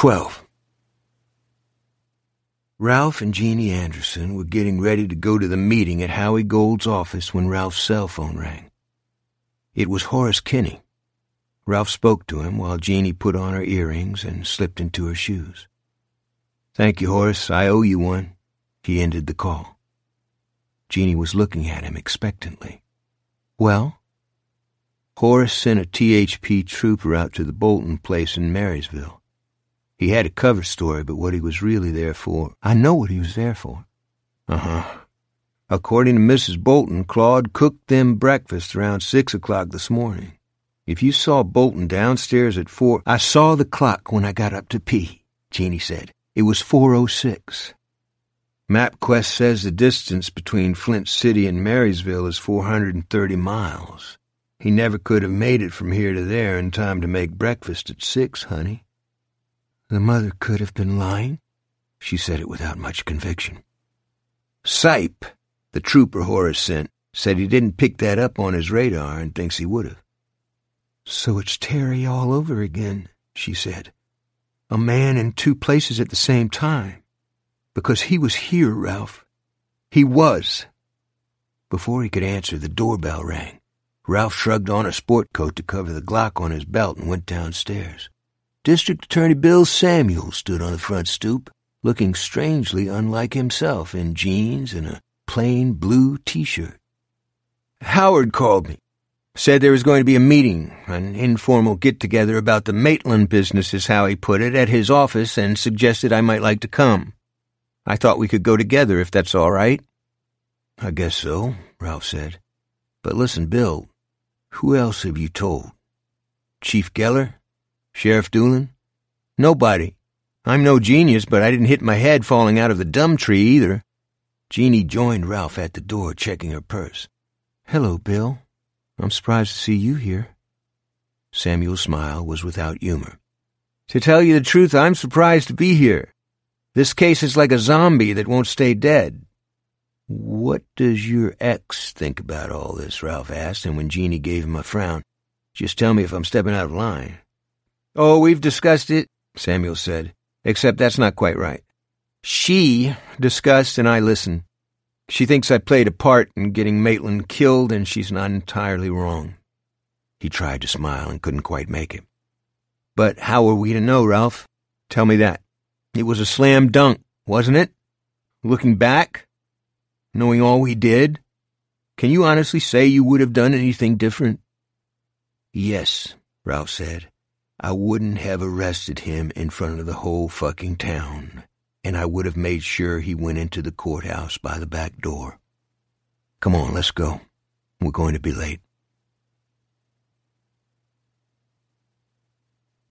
12. Ralph and Jeannie Anderson were getting ready to go to the meeting at Howie Gold's office when Ralph's cell phone rang. It was Horace Kinney. Ralph spoke to him while Jeannie put on her earrings and slipped into her shoes. "Thank you, Horace. I owe you one." He ended the call. Jeannie was looking at him expectantly. "Well?" Horace sent a THP trooper out to the Bolton place in Marysville. He had a cover story, but what he was really there for... I know what he was there for. According to Mrs. Bolton, Claude cooked them breakfast around 6 o'clock this morning. If you saw Bolton downstairs at 4... I saw the clock when I got up to pee, Jeannie said. It was 4:06. MapQuest says the distance between Flint City and Marysville is 430 miles. He never could have made it from here to there in time to make breakfast at 6, honey. The mother could have been lying. She said it without much conviction. Sipe, the trooper Horace sent, said he didn't pick that up on his radar and thinks he would have. So it's Terry all over again, she said. A man in 2 places at the same time. Because he was here, Ralph. He was. Before he could answer, the doorbell rang. Ralph shrugged on a sport coat to cover the Glock on his belt and went downstairs. District Attorney Bill Samuel stood on the front stoop, looking strangely unlike himself in jeans and a plain blue T-shirt. Howard called me. Said there was going to be a meeting, an informal get-together about the Maitland business is how he put it, at his office, and suggested I might like to come. I thought we could go together if that's all right. I guess so, Ralph said. But listen, Bill, who else have you told? Chief Geller? Sheriff Doolin? Nobody. I'm no genius, but I didn't hit my head falling out of the dumb tree either. Jeannie joined Ralph at the door, checking her purse. Hello, Bill. I'm surprised to see you here. Samuel's smile was without humor. To tell you the truth, I'm surprised to be here. This case is like a zombie that won't stay dead. What does your ex think about all this? Ralph asked, and when Jeannie gave him a frown, just tell me if I'm stepping out of line. Oh, we've discussed it, Samuel said, except that's not quite right. She discussed and I listened. She thinks I played a part in getting Maitland killed, and she's not entirely wrong. He tried to smile and couldn't quite make it. But how are we to know, Ralph? Tell me that. It was a slam dunk, wasn't it? Looking back, knowing all we did, can you honestly say you would have done anything different? Yes, Ralph said. I wouldn't have arrested him in front of the whole fucking town, and I would have made sure he went into the courthouse by the back door. Come on, let's go. We're going to be late.